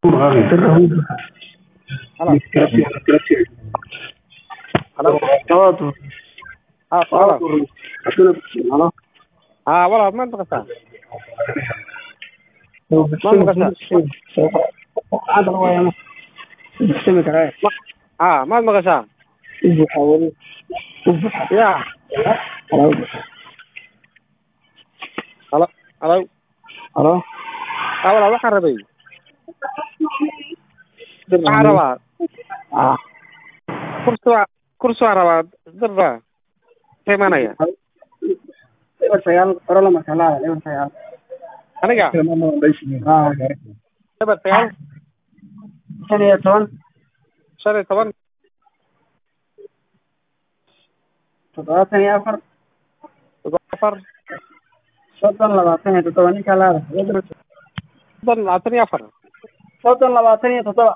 Halo. Halo. Halo. Walaal maad maqashaa? Maad maqashaa? Maad maqashaa? Ya. Halo. Halo. Walaal waxaan rabaa kursi waan rabaa dirra imanaya aniga eber sagaal 15 4 soddon labaatan iyo toddoba ninka laada soddon labaatan iyo toddoba